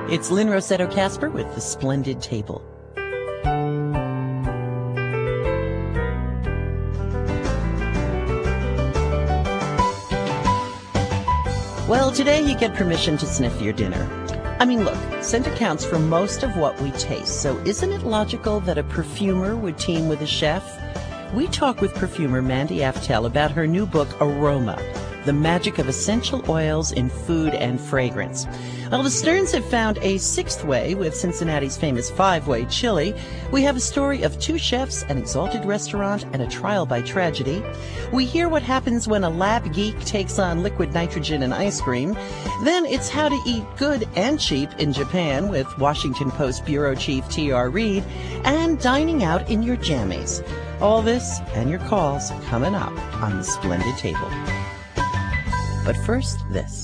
It's Lynn Rossetto Casper with The Splendid Table. Well, today you get permission to sniff your dinner. I mean, look, scent accounts for most of what we taste, so isn't it logical that a perfumer would team with a chef? We talk with perfumer Mandy Aftel about her new book, Aroma, The Magic of Essential Oils in Food and Fragrance. Well, the Stearns have found a sixth way with Cincinnati's famous five-way chili. We have a story of two chefs, an exalted restaurant, and a trial by tragedy. We hear what happens when a lab geek takes on liquid nitrogen and ice cream. Then it's how to eat good and cheap in Japan with Washington Post bureau chief T.R. Reid, and dining out in your jammies. All this and your calls coming up on The Splendid Table. But first, this.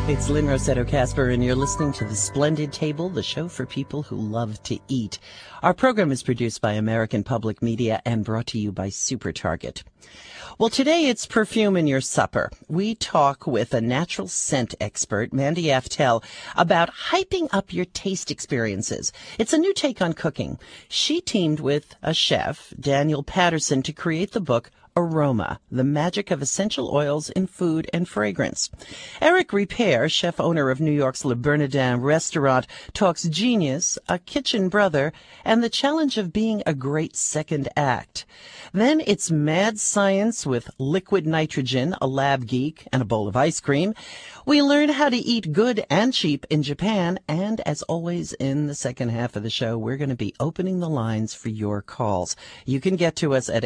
It's Lynn Rossetto Casper, and you're listening to The Splendid Table, the show for people who love to eat. Our program is produced by American Public Media and brought to you by Super Target. Well, today it's perfume in your supper. We talk with a natural scent expert, Mandy Aftel, about hyping up your taste experiences. It's a new take on cooking. She teamed with a chef, Daniel Patterson, to create the book Aroma, the Magic of Essential Oils in Food and Fragrance. Eric Ripert, chef owner of New York's Le Bernardin restaurant, talks genius, a kitchen brother, and the challenge of being a great second act. Then it's mad science with liquid nitrogen, a lab geek, and a bowl of ice cream. We learn how to eat good and cheap in Japan, and as always in the second half of the show, we're going to be opening the lines for your calls. You can get to us at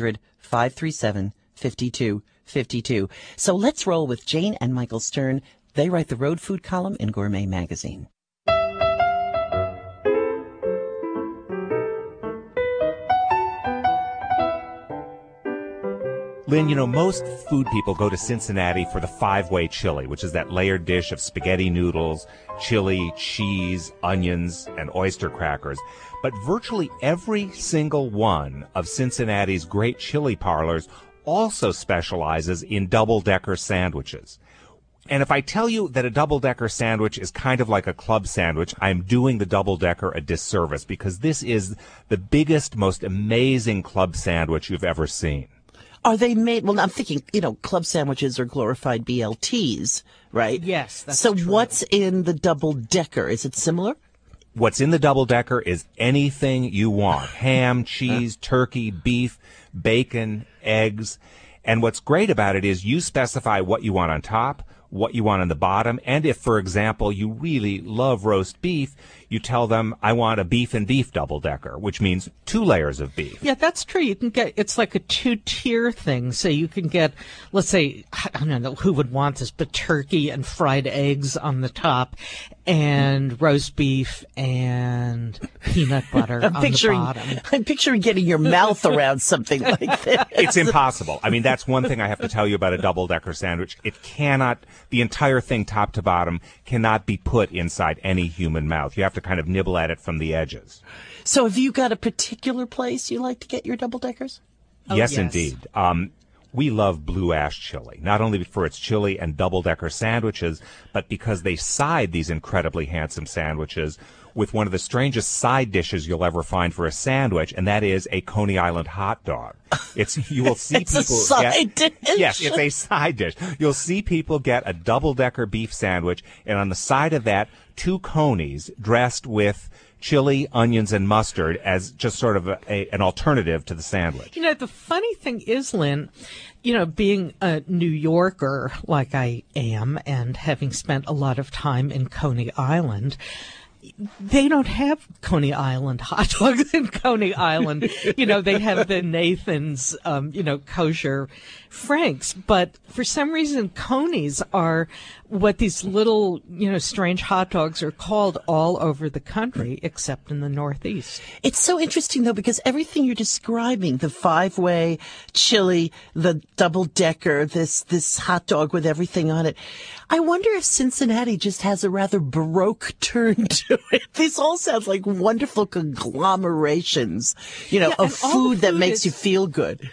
800-537-5252. So let's roll with Jane and Michael Stern. They write the road food column in Gourmet magazine. Lynn, you know, most food people go to Cincinnati for the five-way chili, which is that layered dish of spaghetti noodles, chili, cheese, onions, and oyster crackers. But virtually every single one of Cincinnati's great chili parlors also specializes in double-decker sandwiches. And if I tell you that a double-decker sandwich is kind of like a club sandwich, I'm doing the double-decker a disservice, because this is the biggest, most amazing club sandwich you've ever seen. Are they made? Well, I'm thinking, club sandwiches are glorified BLTs, right? Yes, that's so true. What's in the double-decker? Is it similar? What's in the double-decker is anything you want. Ham, cheese, turkey, beef, bacon, eggs. And what's great about it is you specify what you want on top, what you want on the bottom, and if, for example, you really love roast beef, you tell them, I want a beef and beef double-decker, which means 2 layers of beef. Yeah, that's true. You can get, it's like a 2-tier thing. So you can get, let's say, I don't know who would want this, but turkey and fried eggs on the top, and roast beef and peanut butter on the bottom. I'm picturing getting your mouth around something like that. It's impossible. I mean, that's one thing I have to tell you about a double-decker sandwich. It cannot, the entire thing top to bottom cannot be put inside any human mouth. You have to kind of nibble at it from the edges. So have you got a particular place you like to get your double-deckers? Yes, indeed. We love Blue Ash Chili, not only for its chili and double-decker sandwiches, but because they side these incredibly handsome sandwiches with one of the strangest side dishes you'll ever find for a sandwich, and that is a Coney Island hot dog. You will see it's people a side dish. Yes, it's a side dish. You'll see people get a double-decker beef sandwich, and on the side of that, 2 conies dressed with chili, onions, and mustard as just sort of an alternative to the sandwich. The funny thing is, Lynn, being a New Yorker like I am and having spent a lot of time in Coney Island, they don't have Coney Island hot dogs in Coney Island. They have the Nathan's, kosher Franks. But for some reason, Conies are what these little, strange hot dogs are called all over the country, except in the Northeast. It's so interesting, though, because everything you're describing, the 5-way chili, the double-decker, this hot dog with everything on it, I wonder if Cincinnati just has a rather Baroque turn to it. These all sound like wonderful conglomerations, of food that makes you feel good.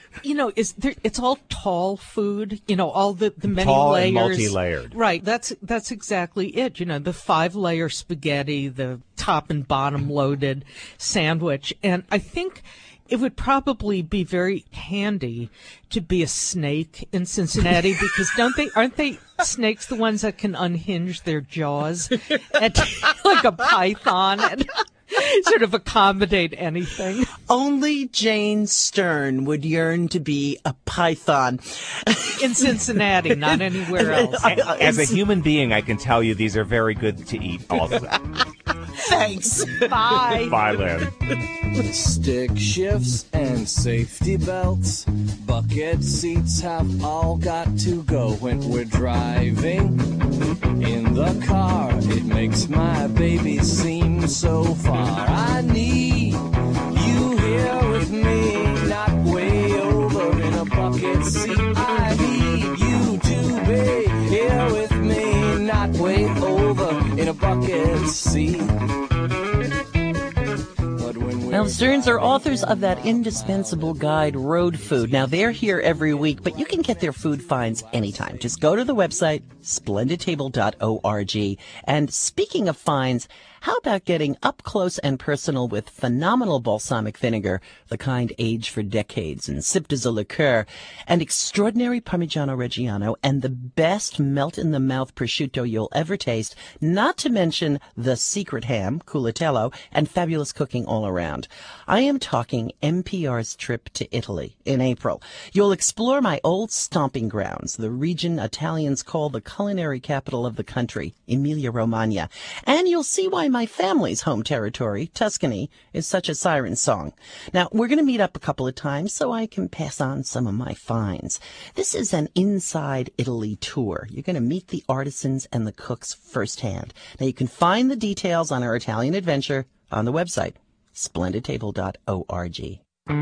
It's all tall food, all the many tall layers. And multi-layered. Right. That's exactly it. The 5-layer spaghetti, the top and bottom loaded sandwich. And I think it would probably be very handy to be a snake in Cincinnati, because aren't they snakes the ones that can unhinge their jaws like a python and sort of accommodate anything? Only Jane Stern would yearn to be a python. In Cincinnati, not anywhere else. As a human being, I can tell you these are very good to eat also. Thanks. Bye. Bye, Lynn. Stick shifts and safety belts, bucket seats have all got to go when we're driving. In the car, it makes my baby seem so far. I need you here with me, not way over in a bucket seat. I need you to be here with me, not way see. But when Well, Stearns are authors of that indispensable guide, Road Food. Now, they're here every week, but you can get their food finds anytime. Just go to the website, splendidtable.org. And speaking of finds, how about getting up close and personal with phenomenal balsamic vinegar, the kind aged for decades and sipped as a liqueur, and extraordinary Parmigiano Reggiano, and the best melt-in-the-mouth prosciutto you'll ever taste, not to mention the secret ham, Culatello, and fabulous cooking all around. I am talking NPR's trip to Italy in April. You'll explore my old stomping grounds, the region Italians call the culinary capital of the country, Emilia-Romagna, and you'll see why my family's home territory, Tuscany, is such a siren song. Now, we're going to meet up a couple of times so I can pass on some of my finds. This is an Inside Italy tour. You're going to meet the artisans and the cooks firsthand. Now, you can find the details on our Italian adventure on the website, splendidtable.org.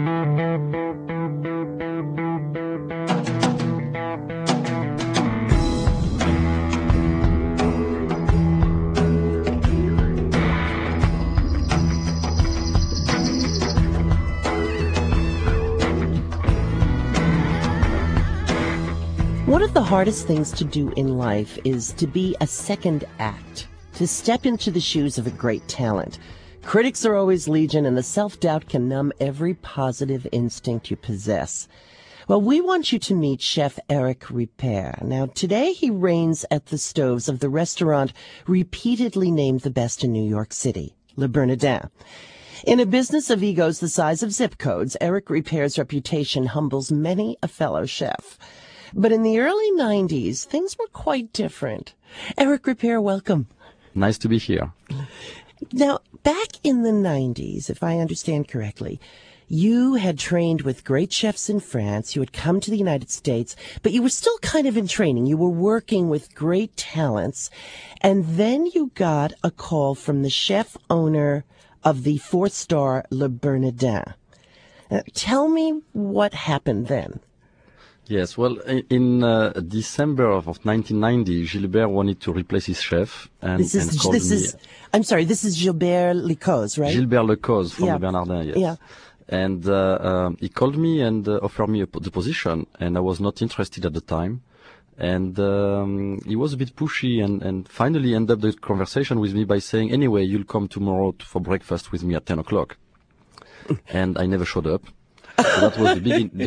One of the hardest things to do in life is to be a second act, to step into the shoes of a great talent. Critics are always legion, and the self-doubt can numb every positive instinct you possess. Well, we want you to meet Chef Eric Ripert. Now, today he reigns at the stoves of the restaurant repeatedly named the best in New York City, Le Bernardin. In a business of egos the size of zip codes, Eric Ripert's reputation humbles many a fellow chef. But in the early 90s, things were quite different. Eric Ripert, welcome. Nice to be here. Now, back in the 90s, if I understand correctly, you had trained with great chefs in France. You had come to the United States, but you were still kind of in training. You were working with great talents. And then you got a call from the chef owner of the 4-star Le Bernardin. Tell me what happened then. Yes, well, in December of 1990, Gilbert wanted to replace his chef and called me. I'm sorry, this is Gilbert Lecause, right? Gilbert Lecause from Le Bernardin, yes. Yeah. And he called me and offered me the position, and I was not interested at the time. And he was a bit pushy and finally ended up the conversation with me by saying, anyway, you'll come tomorrow for breakfast with me at 10 o'clock. And I never showed up. So that was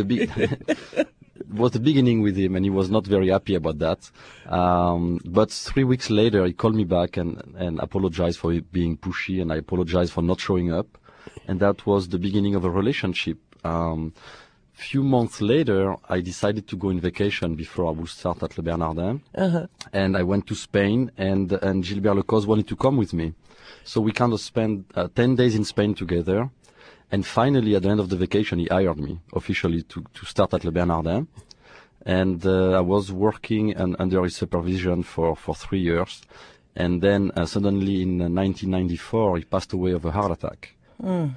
was the beginning with him, and he was not very happy about that. But 3 weeks later, he called me back and apologized for being pushy, and I apologized for not showing up. And that was the beginning of a relationship. Few months later, I decided to go on vacation before I would start at Le Bernardin. Uh-huh. And I went to Spain, and Gilbert Lecause wanted to come with me. So we kind of spent 10 days in Spain together. And finally, at the end of the vacation, he hired me officially to start at Le Bernardin. And I was working under his supervision for 3 years. And then suddenly in 1994, he passed away of a heart attack. Mm.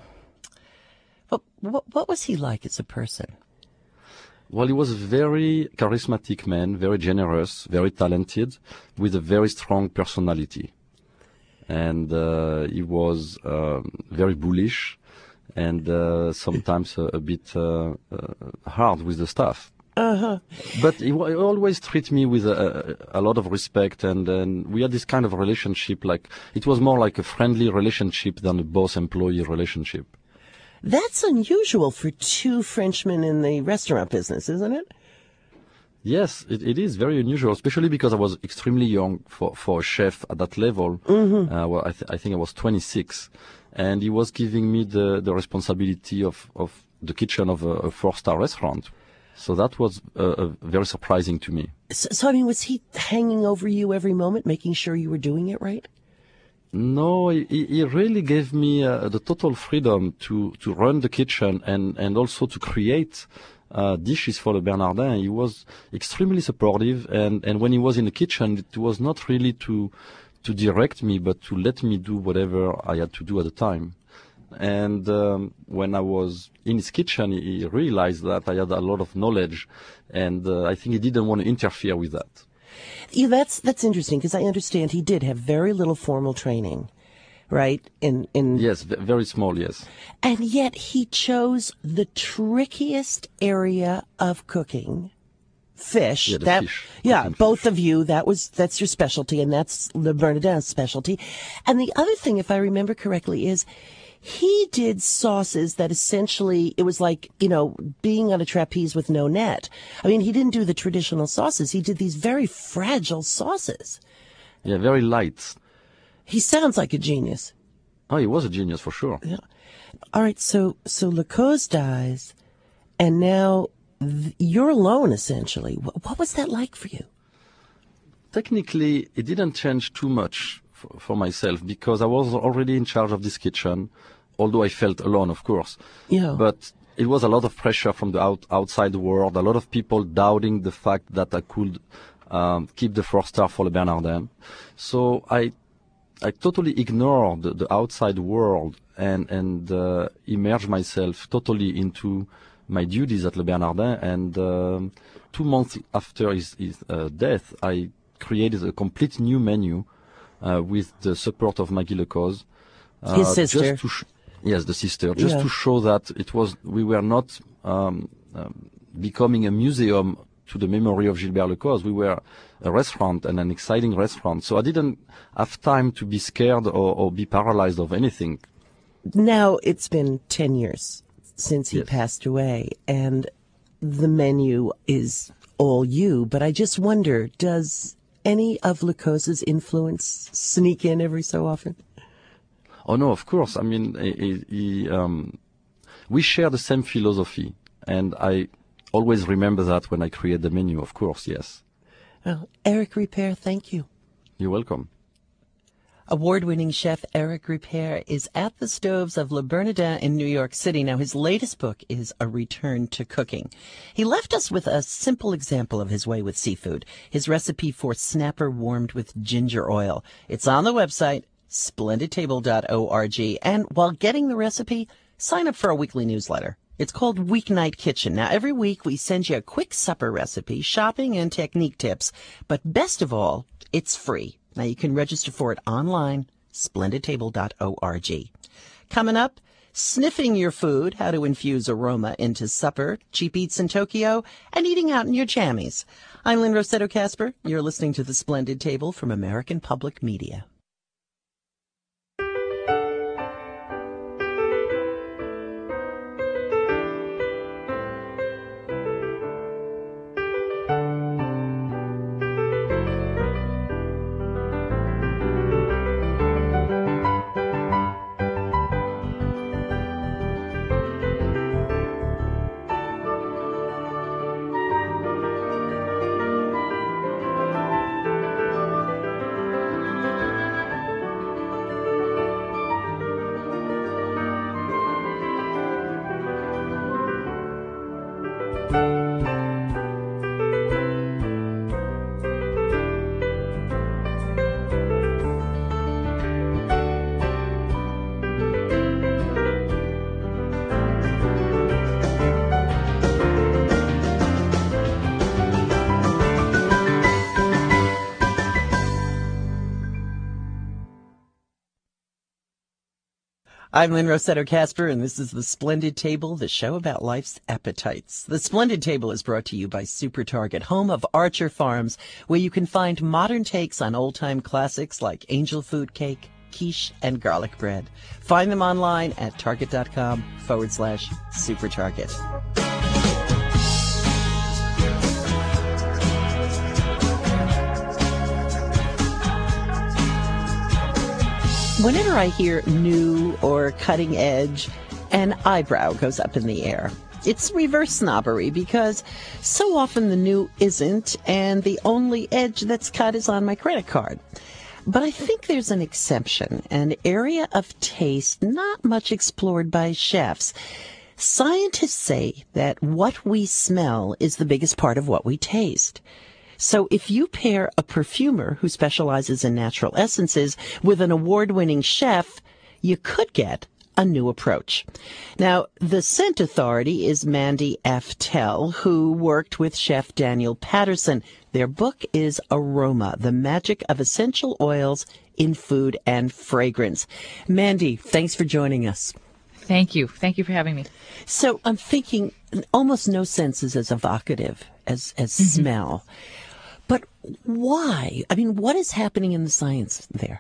What was he like as a person? Well, he was a very charismatic man, very generous, very talented, with a very strong personality. And he was very bullish. And sometimes a bit hard with the staff. Uh-huh. But he always treated me with a lot of respect, and we had this kind of relationship, like it was more like a friendly relationship than a boss-employee relationship. That's unusual for two Frenchmen in the restaurant business, isn't it? Yes, it is very unusual, especially because I was extremely young for a chef at that level. Mm-hmm. Well, I think I was 26. And he was giving me the responsibility of the kitchen of a 4-star restaurant. So that was very surprising to me. So, I mean, was he hanging over you every moment, making sure you were doing it right? No, he really gave me the total freedom to run the kitchen and also to create dishes for Le Bernardin. He was extremely supportive, and when he was in the kitchen, it was not really to direct me, but to let me do whatever I had to do at the time. And when I was in his kitchen, he realized that I had a lot of knowledge, and I think he didn't want to interfere with that. Yeah, that's interesting, because I understand he did have very little formal training. right? Yes, very small, yes. And yet he chose the trickiest area of cooking. Fish. Yeah, fish. Yeah, Cooking both fish. of you, that's your specialty, and that's Le Bernardin's specialty. And the other thing, if I remember correctly, is he did sauces that essentially, it was like, being on a trapeze with no net. I mean, he didn't do the traditional sauces. He did these very fragile sauces. Yeah, very light. He sounds like a genius. Oh, he was a genius for sure. Yeah. All right, so Le Cause dies, and now you're alone, essentially. What was that like for you? Technically, it didn't change too much for myself because I was already in charge of this kitchen, although I felt alone, of course. Yeah. But it was a lot of pressure from the outside world, a lot of people doubting the fact that I could keep the 4-star for Le Bernardin. So I totally ignored the outside world and immersed myself totally into my duties at Le Bernardin. And 2 months after his death, I created a complete new menu with the support of Maggie Le Cause. His sister. Yes, the sister. Just to show that we were not becoming a museum to the memory of Gilbert Le Cause. We were a restaurant, and an exciting restaurant. So I didn't have time to be scared or be paralyzed of anything. Now it's been 10 years since he passed away, and the menu is all you. But I just wonder, does any of Le Cause's influence sneak in every so often? Oh no, of course. I mean, we share the same philosophy, and I always remember that when I create the menu. Of course, yes. Well, Eric Ripert, thank you. You're welcome. Award-winning chef Eric Ripert is at the stoves of Le Bernardin in New York City. Now, his latest book is A Return to Cooking. He left us with a simple example of his way with seafood, his recipe for snapper warmed with ginger oil. It's on the website, splendidtable.org. And while getting the recipe, sign up for a weekly newsletter. It's called Weeknight Kitchen. Now, every week we send you a quick supper recipe, shopping and technique tips. But best of all, it's free. Now, you can register for it online, splendidtable.org. Coming up, sniffing your food, how to infuse aroma into supper, cheap eats in Tokyo, and eating out in your jammies. I'm Lynn Rossetto Kasper. You're listening to The Splendid Table from American Public Media. I'm Lynn Rossetto Kasper, and this is The Splendid Table, the show about life's appetites. The Splendid Table is brought to you by Super Target, home of Archer Farms, where you can find modern takes on old-time classics like angel food cake, quiche, and garlic bread. Find them online at target.com/supertarget. Whenever I hear new or cutting edge, an eyebrow goes up in the air. It's reverse snobbery because so often the new isn't, and the only edge that's cut is on my credit card. But I think there's an exception, an area of taste not much explored by chefs. Scientists say that what we smell is the biggest part of what we taste. So if you pair a perfumer who specializes in natural essences with an award-winning chef, you could get a new approach. Now, the scent authority is Mandy Aftel, who worked with Chef Daniel Patterson. Their book is Aroma, The Magic of Essential Oils in Food and Fragrance. Mandy, thanks for joining us. Thank you. Thank you for having me. So I'm thinking almost no sense is as evocative as smell. But why? I mean, what is happening in the science there?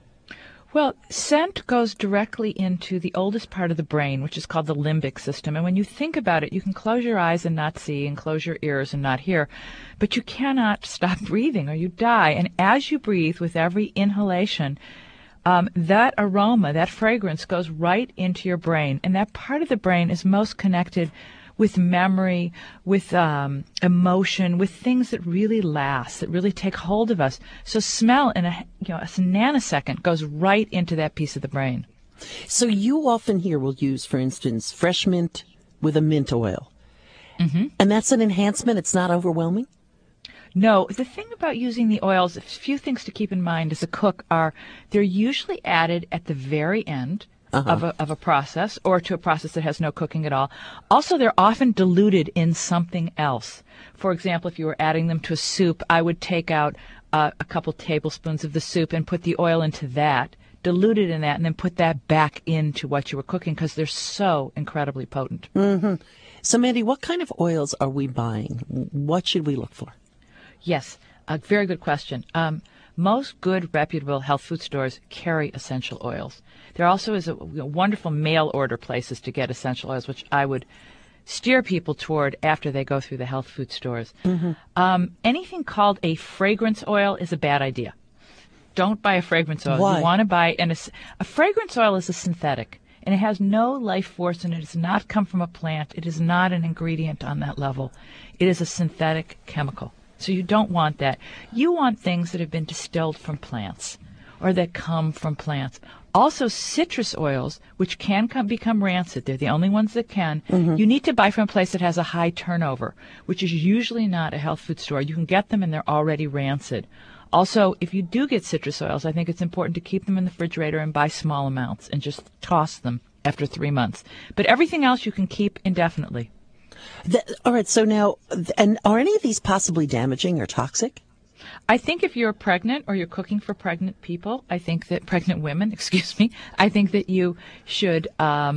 Well, scent goes directly into the oldest part of the brain, which is called the limbic system. And when you think about it, you can close your eyes and not see and close your ears and not hear. But you cannot stop breathing or you die. And as you breathe with every inhalation, that aroma, that fragrance goes right into your brain. And that part of the brain is most connected with memory, with emotion, with things that really last, that really take hold of us. So smell in a nanosecond goes right into that piece of the brain. So you often here will use, for instance, fresh mint with a mint oil. Mm-hmm. And that's an enhancement? It's not overwhelming? No, the thing about using the oils, a few things to keep in mind as a cook are they're usually added at the very end of a process or to a process that has no cooking at all. Also, they're often diluted in something else. For example, if you were adding them to a soup, I would take out a couple tablespoons of the soup and put the oil into that, dilute it in that, and then put that back into what you were cooking because they're so incredibly potent. Mm-hmm. So, Mandy, what kind of oils are we buying? What should we look for? Yes, a very good question. Most good, reputable health food stores carry essential oils. There also is a wonderful mail order places to get essential oils, which I would steer people toward after they go through the health food stores. Mm-hmm. Anything called a fragrance oil is a bad idea. Don't buy a fragrance oil. Why? You want to buy a fragrance oil is a synthetic, and it has no life force, and it does not come from a plant. It is not an ingredient on that level. It is a synthetic chemical. So you don't want that. You want things that have been distilled from plants or that come from plants. Also, citrus oils, which can become rancid. They're the only ones that can. Mm-hmm. You need to buy from a place that has a high turnover, which is usually not a health food store. You can get them and they're already rancid. Also, if you do get citrus oils, I think it's important to keep them in the refrigerator and buy small amounts and just toss them after 3 months. But everything else you can keep indefinitely. All right, so now, and are any of these possibly damaging or toxic? I think if you're pregnant or you're cooking for pregnant people, I think that pregnant women, I think that you should,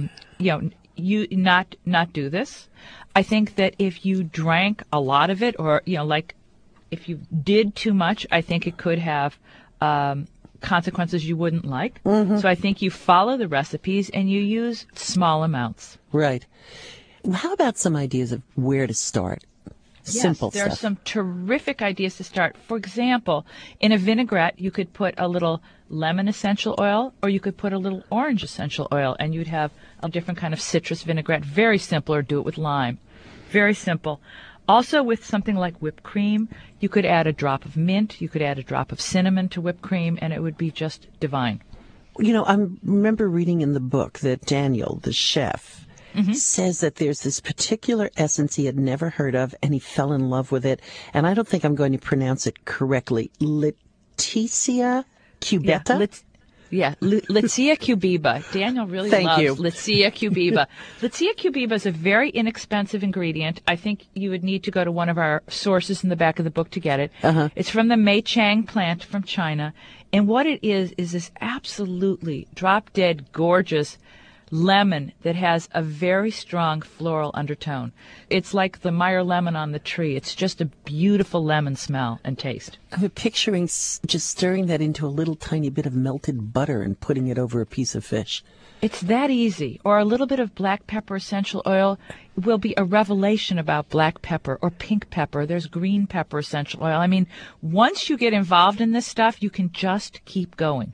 you not do this. I think that if you drank a lot of it or, like if you did too much, I think it could have consequences you wouldn't like. Mm-hmm. So I think you follow the recipes and you use small amounts. Right. How about some ideas of where to start? Simple stuff. There are some terrific ideas to start. For example, in a vinaigrette, you could put a little lemon essential oil or you could put a little orange essential oil and you'd have a different kind of citrus vinaigrette. Very simple, or do it with lime. Very simple. Also, with something like whipped cream, you could add a drop of mint, you could add a drop of cinnamon to whipped cream, and it would be just divine. I remember reading in the book that Daniel, the chef, mm-hmm. says that there's this particular essence he had never heard of, and he fell in love with it. And I don't think I'm going to pronounce it correctly. Leticia cubeba? Leticia cubeba. Daniel really loves Leticia cubeba. Leticia cubeba is a very inexpensive ingredient. I think you would need to go to one of our sources in the back of the book to get it. Uh-huh. It's from the Meichang plant from China. And what it is this absolutely drop-dead gorgeous lemon that has a very strong floral undertone. It's like the Meyer lemon on the tree. It's just a beautiful lemon smell and taste. I'm picturing just stirring that into a little tiny bit of melted butter and putting it over a piece of fish. It's that easy. Or a little bit of black pepper essential oil will be a revelation about black pepper or pink pepper. There's green pepper essential oil. I mean, once you get involved in this stuff, you can just keep going.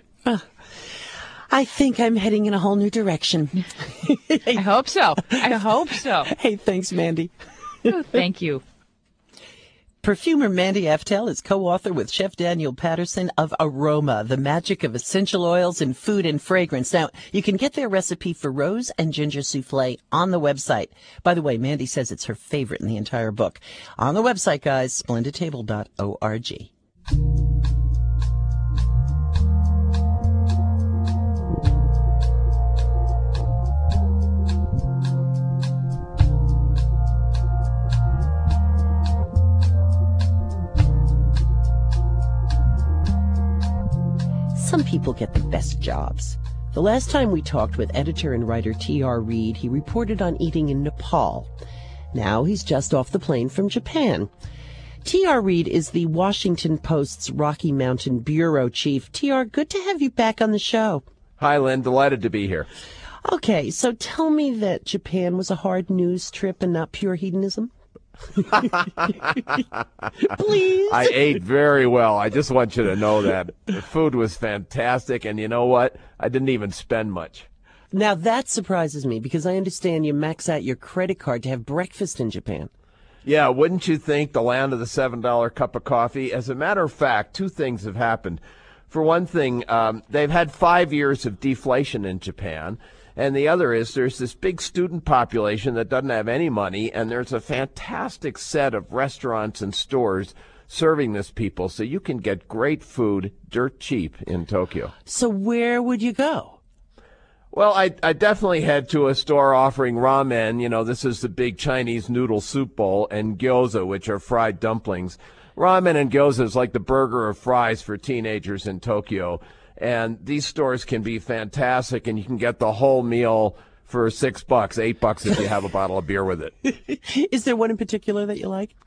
I think I'm heading in a whole new direction. I hope so. Hey, thanks, Mandy. Oh, thank you. Perfumer Mandy Aftel is co-author with Chef Daniel Patterson of Aroma, The Magic of Essential Oils in Food and Fragrance. Now, you can get their recipe for rose and ginger souffle on the website. By the way, Mandy says it's her favorite in the entire book. On the website, guys, splendidtable.org. some people get the best jobs. The last time we talked with editor and writer T.R. Reid, he reported on eating in Nepal. Now he's just off the plane from Japan. T.R. Reid is the Washington Post's Rocky Mountain bureau chief. T.R., good to have you back on the show. Hi, Lynn. Delighted to be here. Okay, so tell me that Japan was a hard news trip and not pure hedonism? Please. I ate very well. I just want you to know that. The food was fantastic, and you know what? I didn't even spend much. Now that surprises me because I understand you max out your credit card to have breakfast in Japan. Yeah, wouldn't you think, the land of the $7 cup of coffee? As a matter of fact, two things have happened. For one thing, they've had 5 years of deflation in Japan. And the other is there's this big student population that doesn't have any money, and there's a fantastic set of restaurants and stores serving this people. So you can get great food dirt cheap in Tokyo. So where would you go? Well, I definitely head to a store offering ramen. You know, this is the big Chinese noodle soup bowl, and gyoza, which are fried dumplings. Ramen and gyoza is like the burger of fries for teenagers in Tokyo. And these stores can be fantastic, and you can get the whole meal for $6, $8 if you have a bottle of beer with it. Is there one in particular that you like?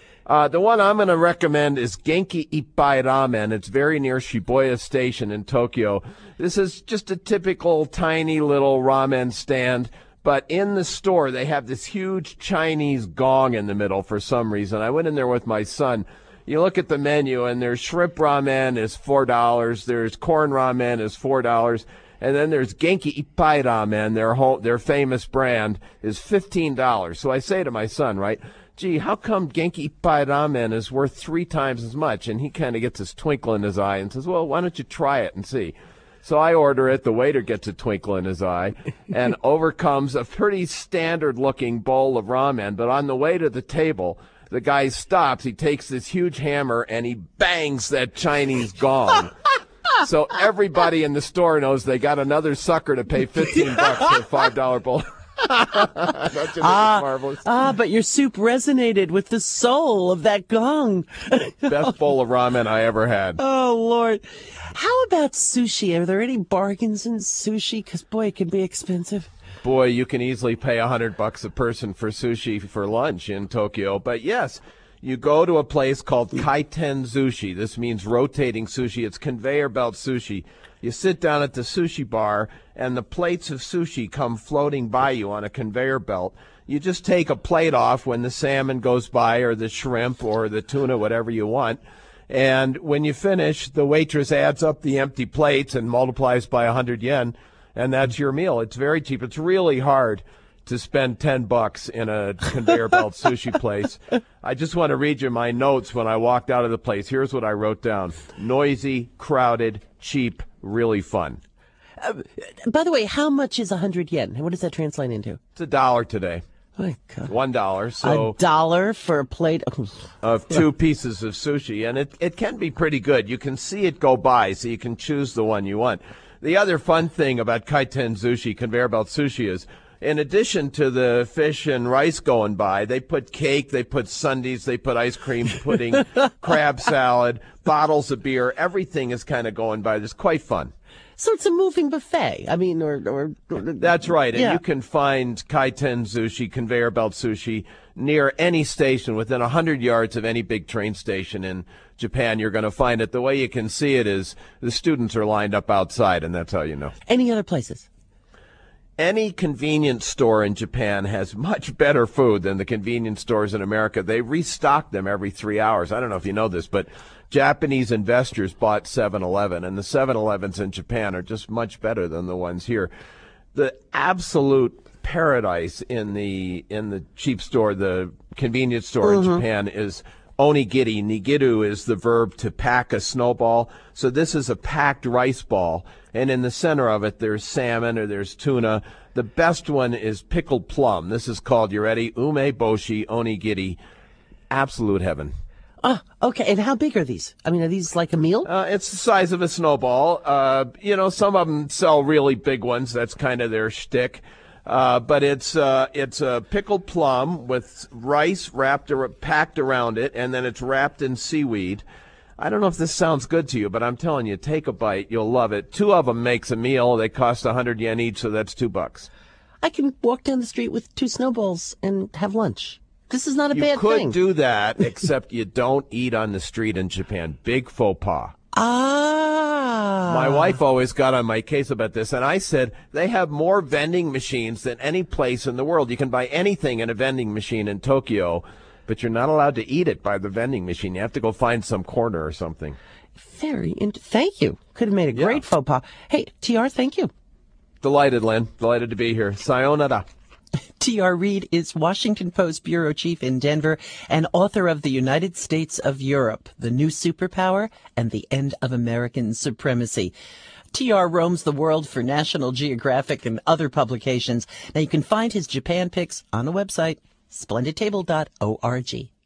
The one I'm going to recommend is Genki Ippai Ramen. It's very near Shibuya Station in Tokyo. This is just a typical tiny little ramen stand, but in the store they have this huge Chinese gong in the middle for some reason. I went in there with my son. You look at the menu, and there's shrimp ramen is $4, there's corn ramen is $4, and then there's Genki Ippai Ramen, their famous brand, is $15. So I say to my son, right, gee, how come Genki Ippai Ramen is worth 3 times as much? And he kind of gets this twinkle in his eye and says, well, why don't you try it and see? So I order it. The waiter gets a twinkle in his eye, and over comes a pretty standard-looking bowl of ramen. But on the way to the table, the guy stops. He takes this huge hammer, and he bangs that Chinese gong. So everybody in the store knows they got another sucker to pay $15 for a $5 bowl. Don't you think it's marvelous? But your soup resonated with the soul of that gong. Best bowl of ramen I ever had. Oh, Lord. How about sushi? Are there any bargains in sushi? Because, boy, it can be expensive. Boy, you can easily pay $100 a person for sushi for lunch in Tokyo. But yes, you go to a place called Kaiten Sushi. This means rotating sushi. It's conveyor belt sushi. You sit down at the sushi bar, and the plates of sushi come floating by you on a conveyor belt. You just take a plate off when the salmon goes by, or the shrimp, or the tuna, whatever you want. And when you finish, the waitress adds up the empty plates and multiplies by 100 yen, and that's your meal. It's very cheap. It's really hard to spend $10 in a conveyor belt sushi place. I just want to read you my notes when I walked out of the place. Here's what I wrote down. Noisy, crowded, cheap, really fun. By the way, how much is 100 yen? What does that translate into? It's $1 today. My God. $1. So $1 for a plate of 2 pieces of sushi, and it can be pretty good. You can see it go by, so you can choose the one you want. The other fun thing about Kaiten Sushi, conveyor belt sushi, is in addition to the fish and rice going by, they put cake, they put sundaes, they put ice cream pudding, crab salad, bottles of beer. Everything is kind of going by. It's quite fun. So it's a moving buffet. I mean, or That's right. And you can find Kaiten Sushi, conveyor belt sushi, near any station within 100 yards of any big train station in Japan. You're going to find it. The way you can see it is the students are lined up outside, and that's how you know. Any other places? Any convenience store in Japan has much better food than the convenience stores in America. They restock them every 3 hours. I don't know if you know this, but Japanese investors bought 7-Eleven, and the 7-Elevens in Japan are just much better than the ones here. The absolute paradise in the cheap store, the convenience store in Japan, is onigiri. Nigiru is the verb to pack a snowball. So this is a packed rice ball, and in the center of it there's salmon or there's tuna. The best one is pickled plum. This is called, you ready? Umeboshi onigiri. Absolute heaven. Oh, okay. And how big are these? I mean, are these like a meal? It's the size of a snowball. Some of them sell really big ones. That's kind of their shtick. But it's a pickled plum with rice packed around it, and then it's wrapped in seaweed. I don't know if this sounds good to you, but I'm telling you, take a bite. You'll love it. 2 of them makes a meal. They cost 100 yen each, so that's $2. I can walk down the street with 2 snowballs and have lunch. This is not a bad thing. You could do that, except you don't eat on the street in Japan. Big faux pas. My wife always got on my case about this, and I said they have more vending machines than any place in the world. You can buy anything in a vending machine in Tokyo, but you're not allowed to eat it by the vending machine. You have to go find some corner or something. Thank you. Could have made a great faux pas. Hey, TR, thank you. Delighted, Lynn. Delighted to be here. Sayonara. T.R. Reid is Washington Post bureau chief in Denver and author of The United States of Europe, The New Superpower and the End of American Supremacy. T.R. roams the world for National Geographic and other publications. Now you can find his Japan picks on the website, splendidtable.org.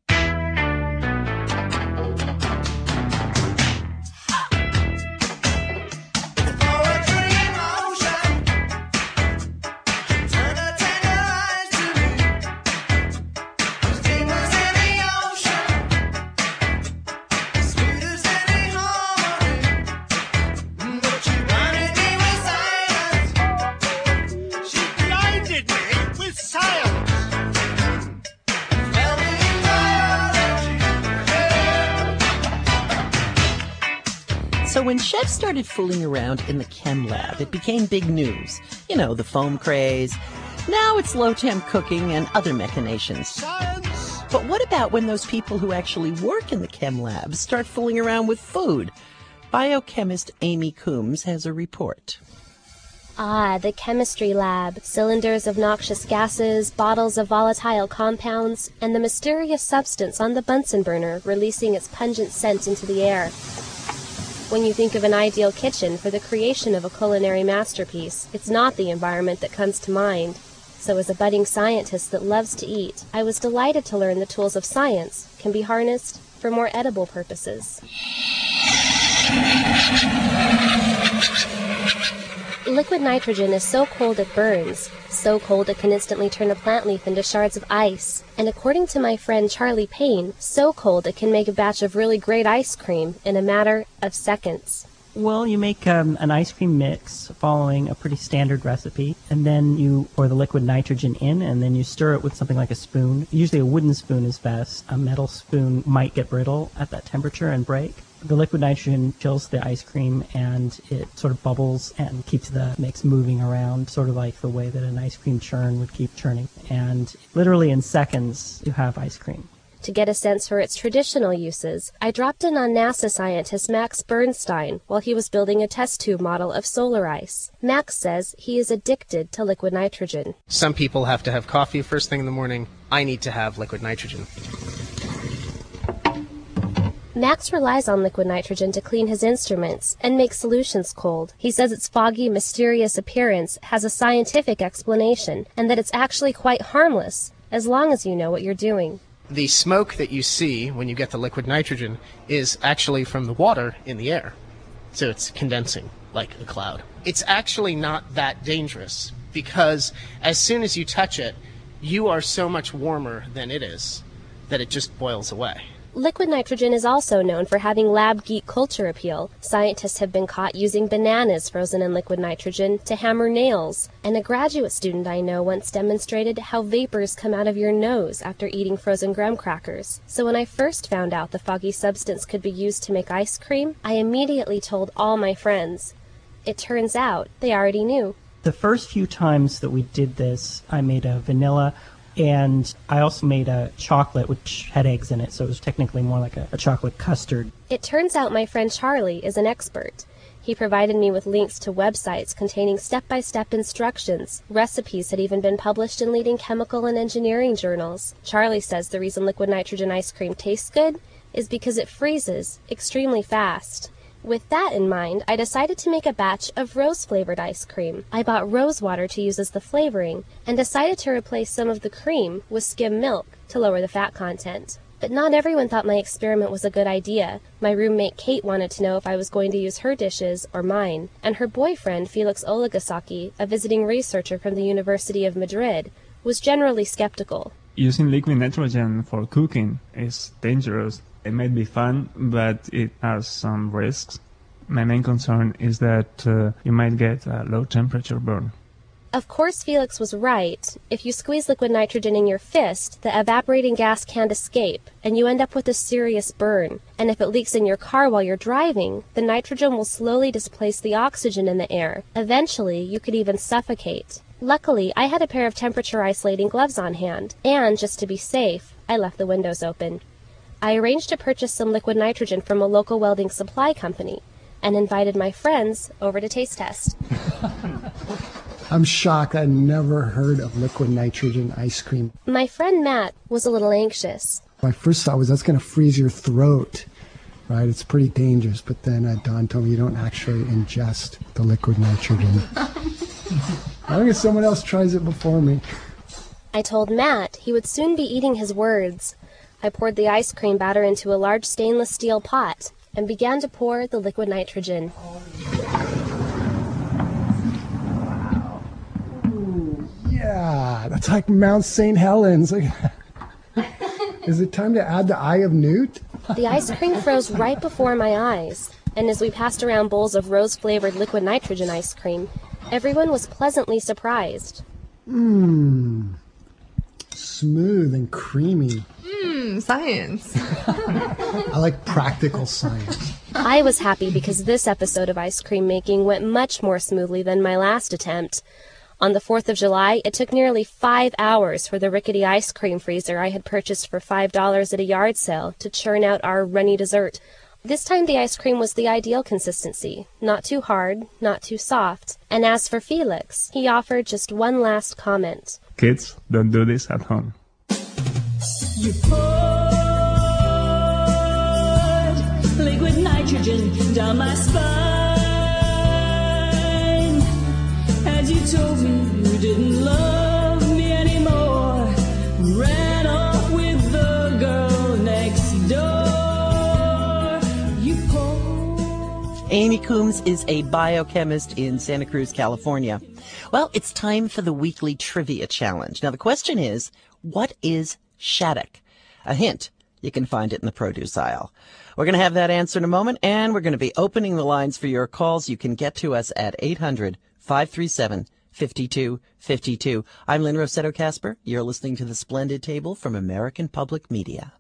So when chefs started fooling around in the chem lab, it became big news. You know, the foam craze. Now it's low-temp cooking and other machinations. Science! But what about when those people who actually work in the chem lab start fooling around with food? Biochemist Amy Coombs has a report. The chemistry lab. Cylinders of noxious gases, bottles of volatile compounds, and the mysterious substance on the Bunsen burner releasing its pungent scent into the air. When you think of an ideal kitchen for the creation of a culinary masterpiece, it's not the environment that comes to mind. So as a budding scientist that loves to eat, I was delighted to learn the tools of science can be harnessed for more edible purposes. Liquid nitrogen is so cold it burns, so cold it can instantly turn a plant leaf into shards of ice, and according to my friend Charlie Payne, so cold it can make a batch of really great ice cream in a matter of seconds. Well, you make an ice cream mix following a pretty standard recipe, and then you pour the liquid nitrogen in, and then you stir it with something like a spoon. Usually a wooden spoon is best. A metal spoon might get brittle at that temperature and break. The liquid nitrogen chills the ice cream, and it sort of bubbles and keeps the mix moving around, sort of like the way that an ice cream churn would keep churning. And literally in seconds, you have ice cream. To get a sense for its traditional uses, I dropped in on NASA scientist Max Bernstein while he was building a test tube model of solar ice. Max says he is addicted to liquid nitrogen. Some people have to have coffee first thing in the morning. I need to have liquid nitrogen. Max relies on liquid nitrogen to clean his instruments and make solutions cold. He says its foggy, mysterious appearance has a scientific explanation and that it's actually quite harmless as long as you know what you're doing. The smoke that you see when you get the liquid nitrogen is actually from the water in the air. So it's condensing like a cloud. It's actually not that dangerous because as soon as you touch it, you are so much warmer than it is that it just boils away. Liquid nitrogen is also known for having lab geek culture appeal. Scientists have been caught using bananas frozen in liquid nitrogen to hammer nails, and a graduate student I know once demonstrated how vapors come out of your nose after eating frozen graham crackers. So when I first found out the foggy substance could be used to make ice cream, I immediately told all my friends. It turns out they already knew. The first few times that we did this, I made a vanilla, and I also made a chocolate which had eggs in it, so it was technically more like a chocolate custard. It turns out my friend Charlie is an expert. He provided me with links to websites containing step-by-step instructions. Recipes had even been published in leading chemical and engineering journals. Charlie says the reason liquid nitrogen ice cream tastes good is because it freezes extremely fast. With that in mind, I decided to make a batch of rose-flavored ice cream. I bought rose water to use as the flavoring, and decided to replace some of the cream with skim milk to lower the fat content. But not everyone thought my experiment was a good idea. My roommate Kate wanted to know if I was going to use her dishes or mine, and her boyfriend Felix Oligasaki, a visiting researcher from the University of Madrid, was generally skeptical. Using liquid nitrogen for cooking is dangerous It might be fun, but it has some risks. My main concern is that you might get a low temperature burn. Of course, Felix was right. If you squeeze liquid nitrogen in your fist, the evaporating gas can't escape, and you end up with a serious burn. And if it leaks in your car while you're driving, the nitrogen will slowly displace the oxygen in the air. Eventually, you could even suffocate. Luckily, I had a pair of temperature-isolating gloves on hand, and just to be safe, I left the windows open. I arranged to purchase some liquid nitrogen from a local welding supply company, and invited my friends over to taste test. I'm shocked. I'd never heard of liquid nitrogen ice cream. My friend Matt was a little anxious. My first thought was that's going to freeze your throat, right? It's pretty dangerous. But then Don told me you don't actually ingest the liquid nitrogen. I think someone else tries it before me. I told Matt he would soon be eating his words. I poured the ice cream batter into a large stainless steel pot and began to pour the liquid nitrogen. Yeah, that's like Mount St. Helens. Is it time to add the Eye of Newt? The ice cream froze right before my eyes, and as we passed around bowls of rose-flavored liquid nitrogen ice cream, everyone was pleasantly surprised. Smooth and creamy. Science. I like practical science. I was happy because this episode of ice cream making went much more smoothly than my last attempt. On the 4th of July, it took nearly 5 hours for the rickety ice cream freezer I had purchased for $5 at a yard sale to churn out our runny dessert. This time the ice cream was the ideal consistency, not too hard, not too soft. And as for Felix, he offered just one last comment. Kids, don't do this at home. You put liquid nitrogen down my spine. And you told me you didn't love me anymore. Ran off with the girl next door. You Amy Coombs is a biochemist in Santa Cruz, California. Well, it's time for the weekly trivia challenge. Now, the question is, what is Shattuck? A hint, you can find it in the produce aisle. We're going to have that answer in a moment, and we're going to be opening the lines for your calls. You can get to us at 800-537-5252. I'm Lynn Rossetto Kasper. You're listening to The Splendid Table from American Public Media.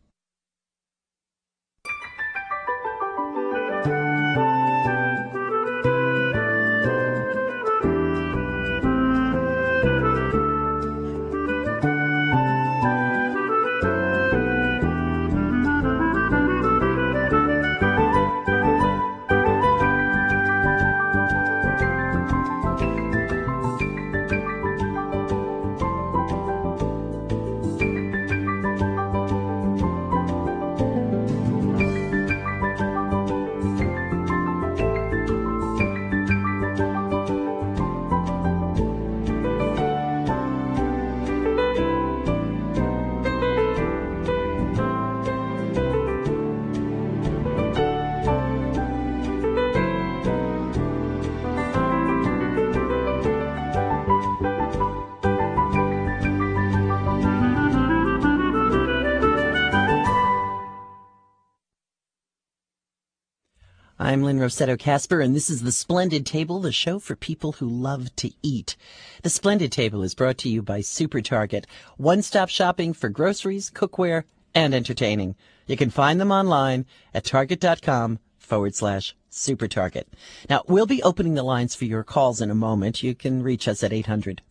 I'm Lynn Rossetto Kasper, and this is The Splendid Table, the show for people who love to eat. The Splendid Table is brought to you by Super Target, one-stop shopping for groceries, cookware, and entertaining. You can find them online at target.com/SuperTarget. Now, we'll be opening the lines for your calls in a moment. You can reach us at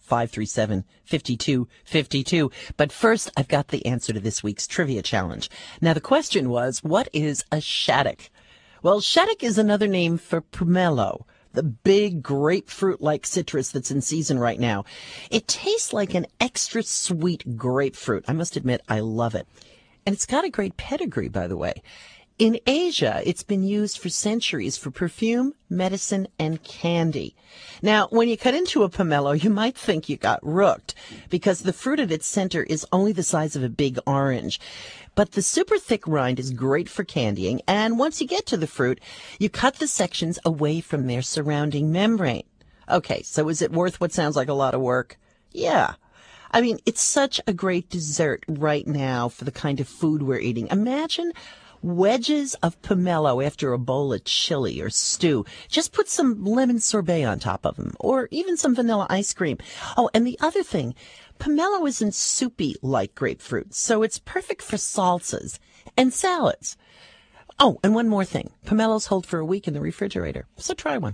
800-537-5252. But first, I've got the answer to this week's trivia challenge. Now, the question was, what is a Shattuck? Well, Shattuck is another name for pomelo, the big grapefruit-like citrus that's in season right now. It tastes like an extra sweet grapefruit. I must admit, I love it. And it's got a great pedigree, by the way. In Asia, it's been used for centuries for perfume, medicine, and candy. Now, when you cut into a pomelo, you might think you got rooked because the fruit at its center is only the size of a big orange. But the super thick rind is great for candying, and once you get to the fruit, you cut the sections away from their surrounding membrane. Okay, so is it worth what sounds like a lot of work? Yeah. I mean, it's such a great dessert right now for the kind of food we're eating. Imagine wedges of pomelo after a bowl of chili or stew. Just put some lemon sorbet on top of them, or even some vanilla ice cream. Oh, and the other thing, pomelo isn't soupy like grapefruit, so it's perfect for salsas and salads. Oh, and one more thing. Pomelos hold for a week in the refrigerator, so try one.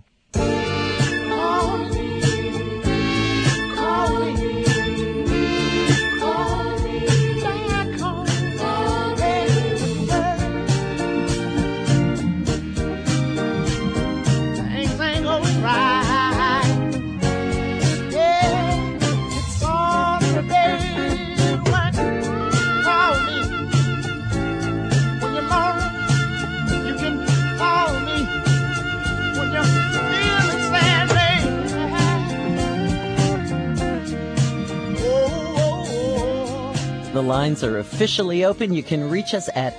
The lines are officially open. You can reach us at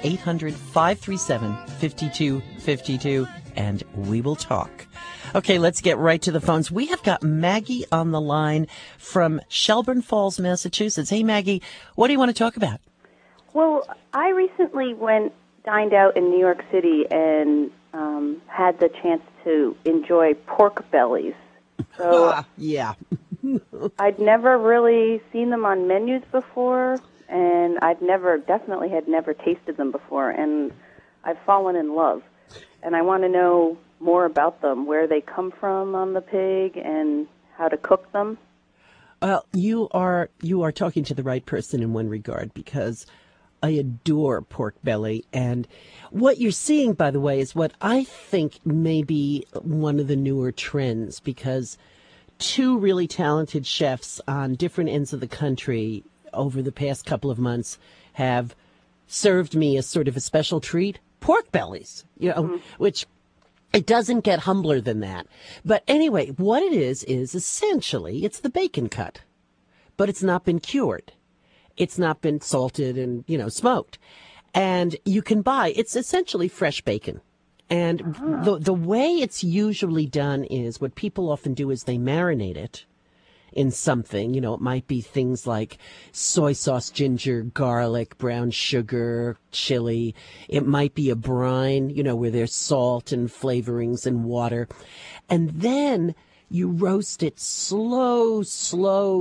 800-537-5252, and we will talk. Okay, let's get right to the phones. We have got Maggie on the line from Shelburne Falls, Massachusetts. Hey, Maggie, what do you want to talk about? Well, I recently dined out in New York City and had the chance to enjoy pork bellies. So yeah. I'd never really seen them on menus before, and definitely had never tasted them before, and I've fallen in love. And I want to know more about them, where they come from on the pig, and how to cook them. Well, you are talking to the right person in one regard, because I adore pork belly. And what you're seeing, by the way, is what I think may be one of the newer trends, because two really talented chefs on different ends of the country over the past couple of months have served me as sort of a special treat, pork bellies, which it doesn't get humbler than that. But anyway, what it is essentially, it's the bacon cut, but it's not been cured. It's not been salted and, smoked. And you can buy, it's essentially fresh bacon. And the way it's usually done is, what people often do is they marinate it in something. It might be things like soy sauce, ginger, garlic, brown sugar, chili. It might be a brine, where there's salt and flavorings and water. And then you roast it slow. So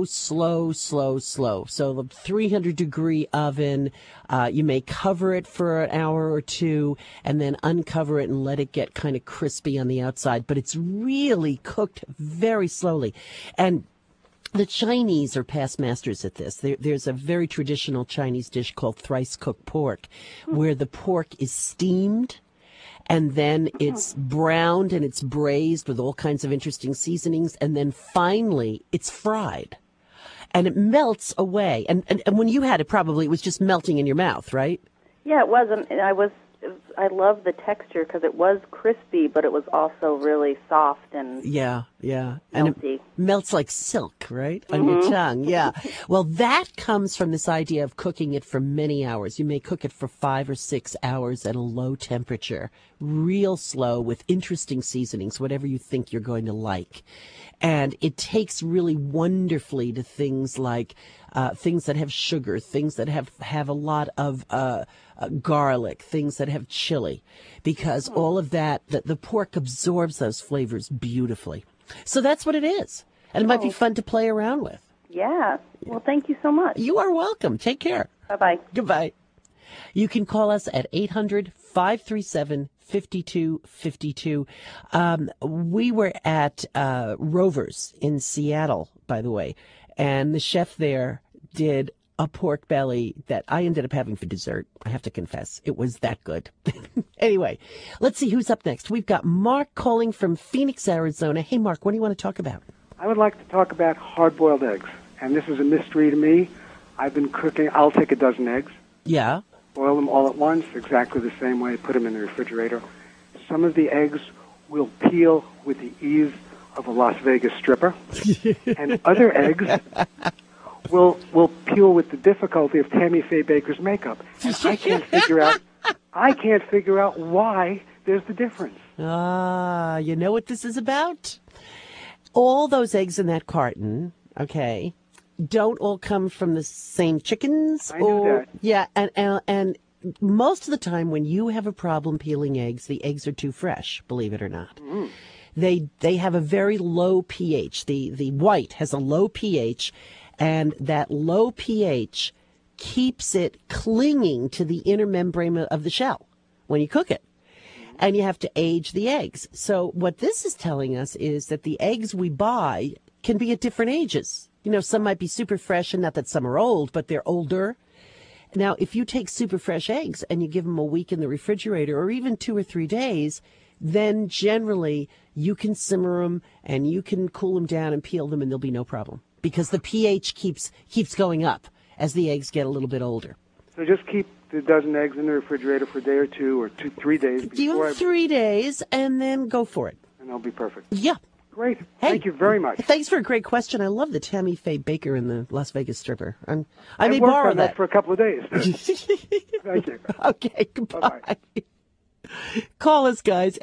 the 300-degree oven, you may cover it for an hour or two and then uncover it and let it get kind of crispy on the outside. But it's really cooked very slowly. And the Chinese are past masters at this. There's a very traditional Chinese dish called thrice-cooked pork, where the pork is steamed, and then it's browned and it's braised with all kinds of interesting seasonings, and then finally it's fried. And it melts away. And when you had it, probably it was just melting in your mouth, right? Yeah, it was. And I love the texture, because it was crispy, but it was also really soft and melty. And it melts like silk, right, on your tongue. Yeah. Well, that comes from this idea of cooking it for many hours. You may cook it for 5 or 6 hours at a low temperature, real slow, with interesting seasonings, whatever you think you're going to like. And it takes really wonderfully to things like things that have sugar, things that have a lot of garlic, things that have chili, because all of that, the pork absorbs those flavors beautifully. So that's what it is. And it might be fun to play around with. Yeah. Well, thank you so much. You are welcome. Take care. Bye-bye. Goodbye. You can call us at 800-537-5252. We were at Rover's in Seattle, by the way, and the chef there did a pork belly that I ended up having for dessert. I have to confess, it was that good. Anyway, let's see who's up next. We've got Mark calling from Phoenix, Arizona. Hey, Mark, what do you want to talk about? I would like to talk about hard-boiled eggs, and this is a mystery to me. I've been cooking, I'll take a dozen eggs. Yeah. Boil them all at once, exactly the same way, put them in the refrigerator. Some of the eggs will peel with the ease of a Las Vegas stripper, and other eggs will peel with the difficulty of Tammy Faye Baker's makeup. And I can't figure out why there's the difference. You know what this is about? All those eggs in that carton, okay, don't all come from the same chickens. I knew that. Yeah, and most of the time when you have a problem peeling eggs, the eggs are too fresh, believe it or not. They have a very low pH. The white has a low pH, and that low pH keeps it clinging to the inner membrane of the shell when you cook it. And you have to age the eggs. So what this is telling us is that the eggs we buy can be at different ages. You know, some might be super fresh, and not that some are old, but they're older. Now, if you take super fresh eggs and you give them a week in the refrigerator or even 2 or 3 days, then generally you can simmer them and you can cool them down and peel them, and there'll be no problem because the pH keeps going up as the eggs get a little bit older. So just keep the dozen eggs in the refrigerator for a day or 2 or 3 days. Give them 3 days and then go for it. And they'll be perfect. Yeah. Great. Hey, thank you very much. Thanks for a great question. I love the Tammy Faye Baker in the Las Vegas Stripper. I may worked borrow on that for a couple of days. Thank you. Okay, goodbye. Call us, guys,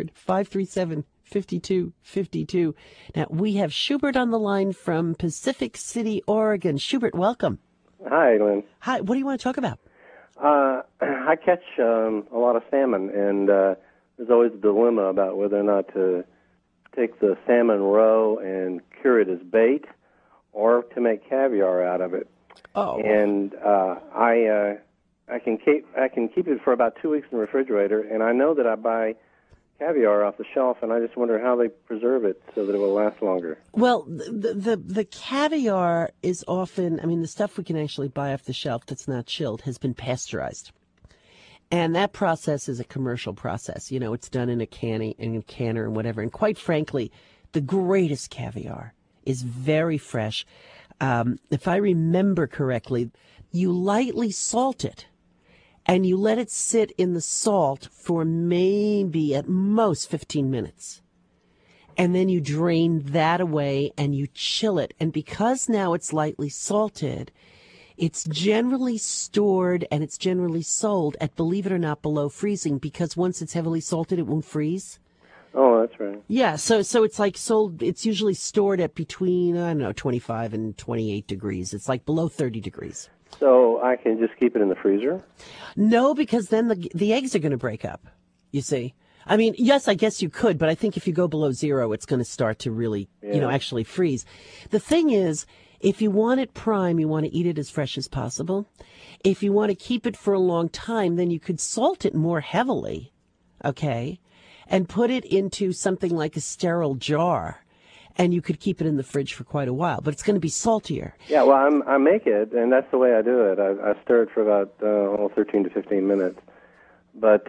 800-537-5252. Now, we have Schubert on the line from Pacific City, Oregon. Schubert, welcome. Hi, Lynn. Hi, what do you want to talk about? I catch a lot of salmon, and there's always a dilemma about whether or not to take the salmon roe and cure it as bait or to make caviar out of it. Oh. And I can keep it for about 2 weeks in the refrigerator, and I know that I buy caviar off the shelf, and I just wonder how they preserve it so that it will last longer. Well, the caviar is often, I mean, the stuff we can actually buy off the shelf that's not chilled has been pasteurized. And that process is a commercial process. You know, it's done in a canner and whatever. And quite frankly, the greatest caviar is very fresh. If I remember correctly, you lightly salt it. And you let it sit in the salt for maybe at most 15 minutes. And then you drain that away and you chill it. And because now it's lightly salted, it's generally stored and it's generally sold at, believe it or not, below freezing, because once it's heavily salted, it won't freeze. Oh, that's right. Yeah, so it's like sold, it's usually stored at between, 25 and 28 degrees. It's like below 30 degrees. So I can just keep it in the freezer? No, because then the eggs are going to break up, you see. I mean, yes, I guess you could, but I think if you go below 0, it's going to start to really, actually freeze. The thing is, if you want it prime, you want to eat it as fresh as possible. If you want to keep it for a long time, then you could salt it more heavily, okay, and put it into something like a sterile jar. And you could keep it in the fridge for quite a while, but it's going to be saltier. Yeah, well, I make it, and that's the way I do it. I stir it for about 13 to 15 minutes. But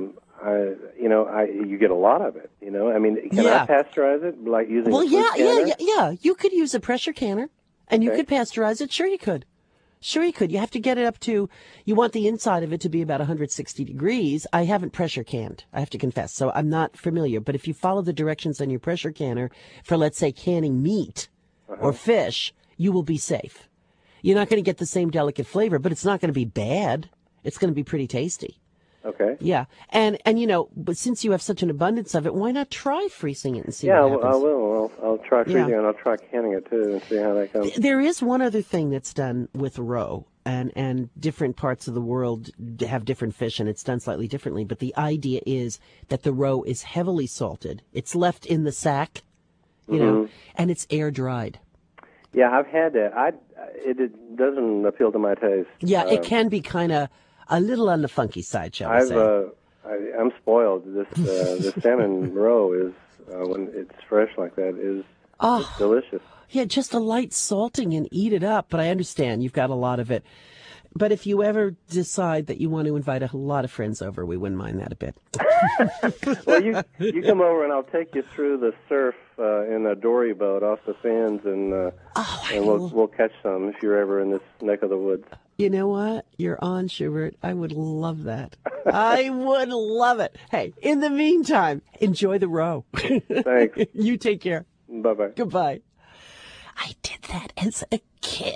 you get a lot of it. You know, I mean, can I pasteurize it like using? Well, a food canner? yeah. You could use a pressure canner, and you could pasteurize it. Sure, you could. You have to get it up to, you want the inside of it to be about 160 degrees. I haven't pressure canned, I have to confess, so I'm not familiar. But if you follow the directions on your pressure canner for, let's say, canning meat or fish, you will be safe. You're not going to get the same delicate flavor, but it's not going to be bad. It's going to be pretty tasty. Okay. Yeah. And but since you have such an abundance of it, why not try freezing it and see what happens? Yeah, I will. I'll try freezing it, and I'll try canning it, too, and see how that comes. There is one other thing that's done with roe, and different parts of the world have different fish, and it's done slightly differently. But the idea is that the roe is heavily salted. It's left in the sack, you know, and it's air-dried. Yeah, I've had that. It doesn't appeal to my taste. Yeah, it can be kind of a little on the funky side, shall we say. I'm spoiled. This salmon roe is, when it's fresh like that, it's delicious. Yeah, just a light salting and eat it up. But I understand you've got a lot of it. But if you ever decide that you want to invite a lot of friends over, we wouldn't mind that a bit. Well, you come over and I'll take you through the surf in a dory boat off the sands, and we'll catch some if you're ever in this neck of the woods. You know what? You're on, Schubert. I would love that. I would love it. Hey, in the meantime, enjoy the roe. Thanks. You take care. Bye-bye. Goodbye. I did that as a kid.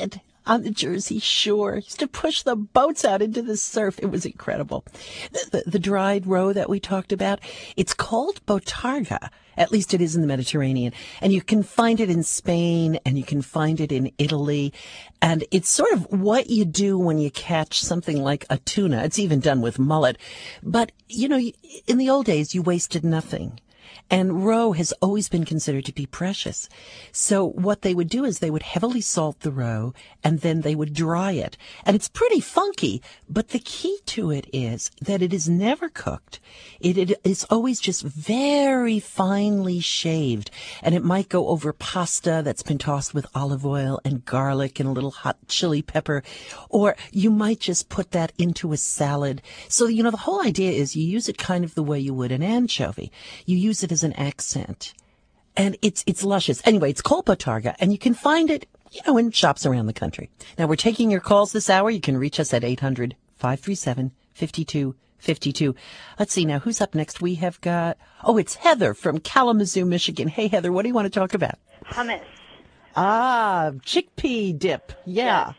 on the Jersey Shore. Used to push the boats out into the surf. It was incredible. The dried roe that we talked about, it's called botarga. At least it is in the Mediterranean. And you can find it in Spain and you can find it in Italy. And it's sort of what you do when you catch something like a tuna. It's even done with mullet. But, you know, in the old days, you wasted nothing. And roe has always been considered to be precious. So what they would do is they would heavily salt the roe and then they would dry it. And it's pretty funky, but the key to it is that it is never cooked. It is always just very finely shaved. And it might go over pasta that's been tossed with olive oil and garlic and a little hot chili pepper. Or you might just put that into a salad. So, you know, the whole idea is you use it kind of the way you would an anchovy. You use it as an accent. And it's luscious. Anyway, it's called botarga, and you can find it, you know, in shops around the country. Now, we're taking your calls this hour. You can reach us at 800-537-5252. Let's see now, who's up next? We have got, it's Heather from Kalamazoo, Michigan. Hey, Heather, what do you want to talk about? Hummus. Ah, chickpea dip. Yeah.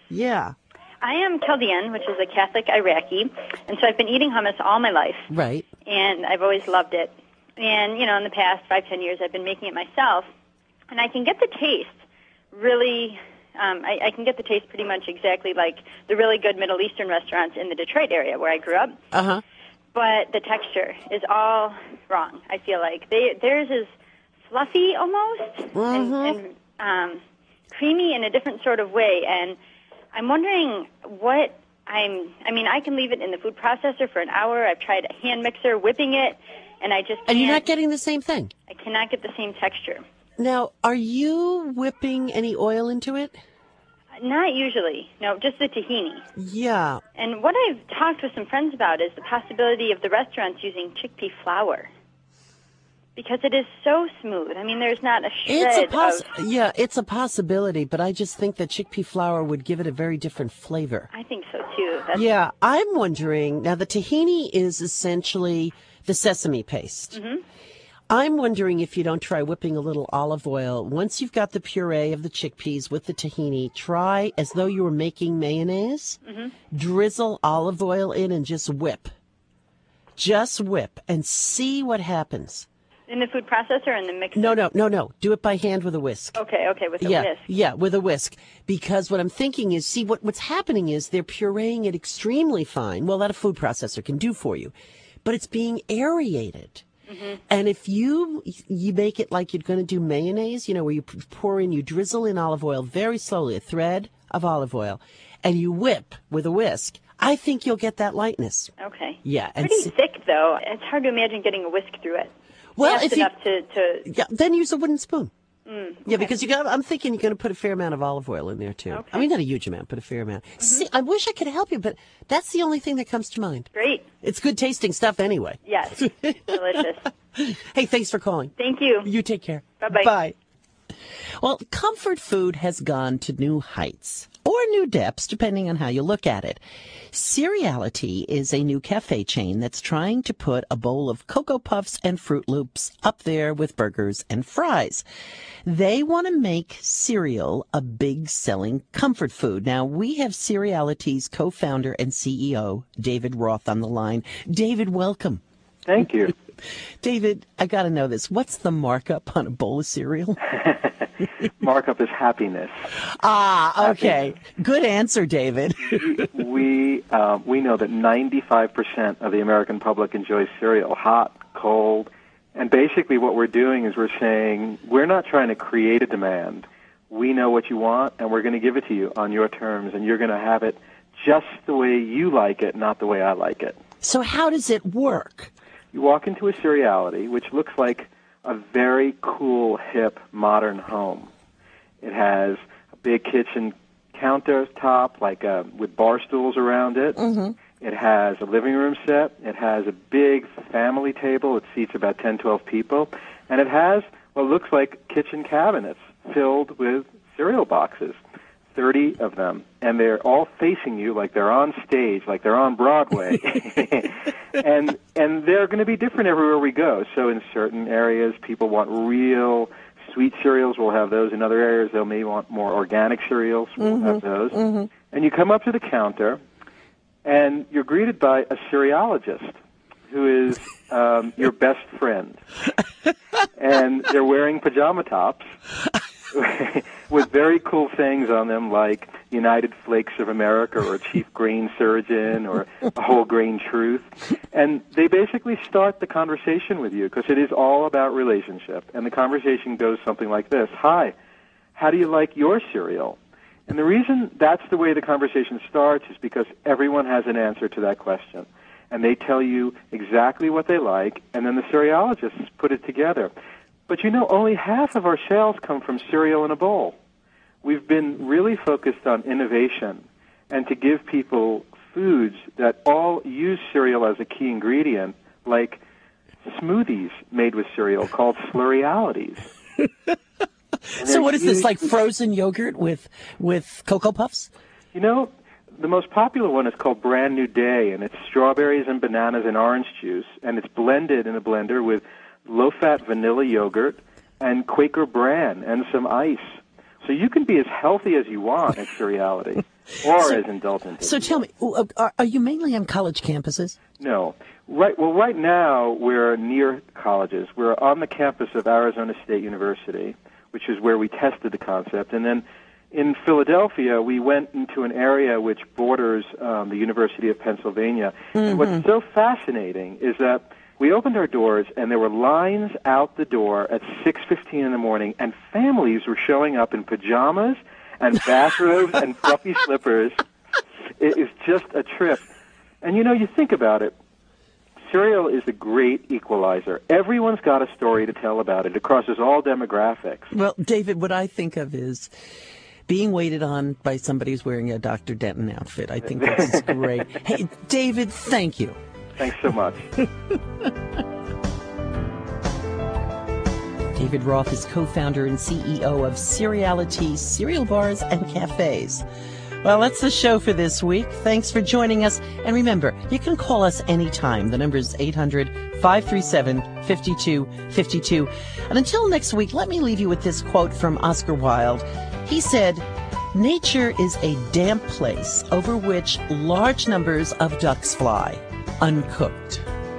I am Chaldean, which is a Catholic Iraqi, and so I've been eating hummus all my life. Right. And I've always loved it. And, you know, in the past 5-10 years, I've been making it myself, and I can get the taste really, I can get the taste pretty much exactly like the really good Middle Eastern restaurants in the Detroit area where I grew up. Uh-huh. But the texture is all wrong, I feel like. Theirs is fluffy almost and creamy in a different sort of way, and I'm wondering what I can leave it in the food processor for an hour. I've tried a hand mixer, whipping it, and I just can't. And you're not getting the same thing? I cannot get the same texture. Now, are you whipping any oil into it? Not usually. No, just the tahini. Yeah. And what I've talked with some friends about is the possibility of the restaurants using chickpea flour. Because it is so smooth. I mean, there's not a shred Yeah, it's a possibility, but I just think that chickpea flour would give it a very different flavor. I think so, too. Yeah, I'm wondering, now the tahini is essentially the sesame paste. Mm-hmm. I'm wondering if you don't try whipping a little olive oil. Once you've got the puree of the chickpeas with the tahini, try as though you were making mayonnaise. Mm-hmm. Drizzle olive oil in and just whip. Just whip and see what happens. In the food processor or in the mixer? No. Do it by hand with a whisk. Okay, with a whisk. Yeah, with a whisk. Because what I'm thinking is, see, what's happening is they're pureeing it extremely fine. Well, that a food processor can do for you. But it's being aerated. Mm-hmm. And if you make it like you're going to do mayonnaise, you know, where you you drizzle in olive oil very slowly, a thread of olive oil, and you whip with a whisk, I think you'll get that lightness. Okay. Yeah. Pretty thick, though. It's hard to imagine getting a whisk through it. Well, if enough to then use a wooden spoon. Okay. Yeah, because I'm thinking you're going to put a fair amount of olive oil in there, too. Okay. I mean, not a huge amount, but a fair amount. Mm-hmm. See, I wish I could help you, but that's the only thing that comes to mind. Great. It's good tasting stuff anyway. Yes. Delicious. Hey, thanks for calling. Thank you. You take care. Bye-bye. Bye. Well, comfort food has gone to new heights, or new depths, depending on how you look at it. Cereality is a new cafe chain that's trying to put a bowl of Cocoa Puffs and Fruit Loops up there with burgers and fries. They want to make cereal a big selling comfort food. Now, we have Cereality's co-founder and CEO, David Roth, on the line. David, welcome. Thank you. David, I got to know this. What's the markup on a bowl of cereal? Markup is happiness. Ah, okay. Good answer, David. We know that 95% of the American public enjoys cereal, hot, cold, and basically what we're doing is we're saying we're not trying to create a demand. We know what you want, and we're going to give it to you on your terms, and you're going to have it just the way you like it, not the way I like it. So how does it work? You walk into a Cereality, which looks like a very cool, hip, modern home. It has a big kitchen countertop, with bar stools around it. Mm-hmm. It has a living room set. It has a big family table. It seats about 10, 12 people. And it has what looks like kitchen cabinets filled with cereal boxes, 30 of them. And they're all facing you like they're on stage, like they're on Broadway. And they're going to be different everywhere we go. So in certain areas, people want real Sweet cereals, we'll have those. In other areas, they may want more organic cereals. We'll have those. And you come up to the counter, and you're greeted by a cereologist who is your best friend. And they're wearing pajama tops with very cool sayings on them like United Flakes of America or Chief Grain Surgeon or a Whole Grain Truth. And they basically start the conversation with you because it is all about relationship. And the conversation goes something like this. Hi, how do you like your cereal? And the reason that's the way the conversation starts is because everyone has an answer to that question. And they tell you exactly what they like, and then the cereologists put it together. But you know, only half of our sales come from cereal in a bowl. We've been really focused on innovation and to give people foods that all use cereal as a key ingredient, like smoothies made with cereal called Slurrealities. So what is this, like frozen yogurt with Cocoa Puffs? You know, the most popular one is called Brand New Day, and it's strawberries and bananas and orange juice, and it's blended in a blender with low-fat vanilla yogurt and Quaker bran and some ice. So you can be as healthy as you want at Cereality, or as indulgent as So tell me, are you mainly on college campuses? No. Right now, we're near colleges. We're on the campus of Arizona State University, which is where we tested the concept. And then in Philadelphia, we went into an area which borders the University of Pennsylvania. And what's so fascinating is that we opened our doors, and there were lines out the door at 6:15 in the morning, and families were showing up in pajamas and bathrobes and fluffy slippers. It is just a trip. And, you know, you think about it, cereal is a great equalizer. Everyone's got a story to tell about it. It crosses all demographics. Well, David, what I think of is being waited on by somebody who's wearing a Dr. Denton outfit. I think that's great. Hey, David, thank you. Thanks so much. David Roth is co-founder and CEO of Cereality Cereal Bars and Cafes. Well, that's the show for this week. Thanks for joining us. And remember, you can call us anytime. The number is 800-537-5252. And until next week, let me leave you with this quote from Oscar Wilde. He said, "Nature is a damp place over which large numbers of ducks fly, uncooked."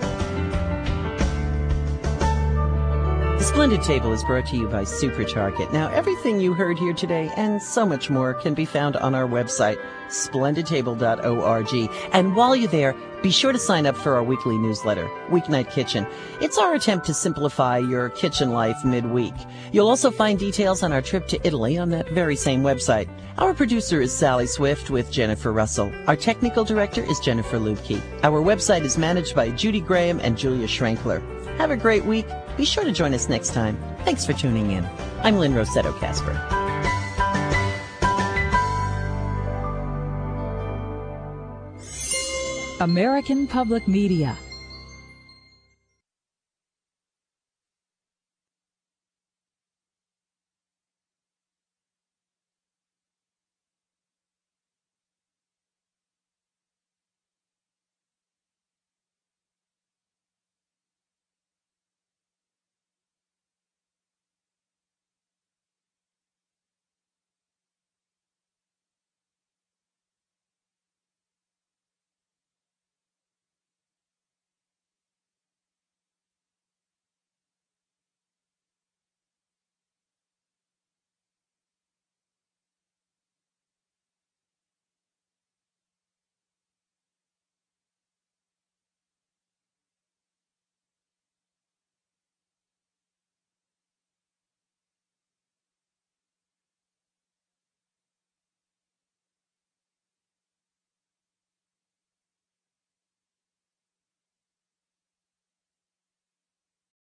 The Splendid Table is brought to you by SuperTarget. Now, everything you heard here today and so much more can be found on our website, splendidtable.org. And while you're there, be sure to sign up for our weekly newsletter, Weeknight Kitchen. It's our attempt to simplify your kitchen life midweek. You'll also find details on our trip to Italy on that very same website. Our producer is Sally Swift with Jennifer Russell. Our technical director is Jennifer Lubke. Our website is managed by Judy Graham and Julia Schrenkler. Have a great week. Be sure to join us next time. Thanks for tuning in. I'm Lynn Rossetto Kasper. American Public Media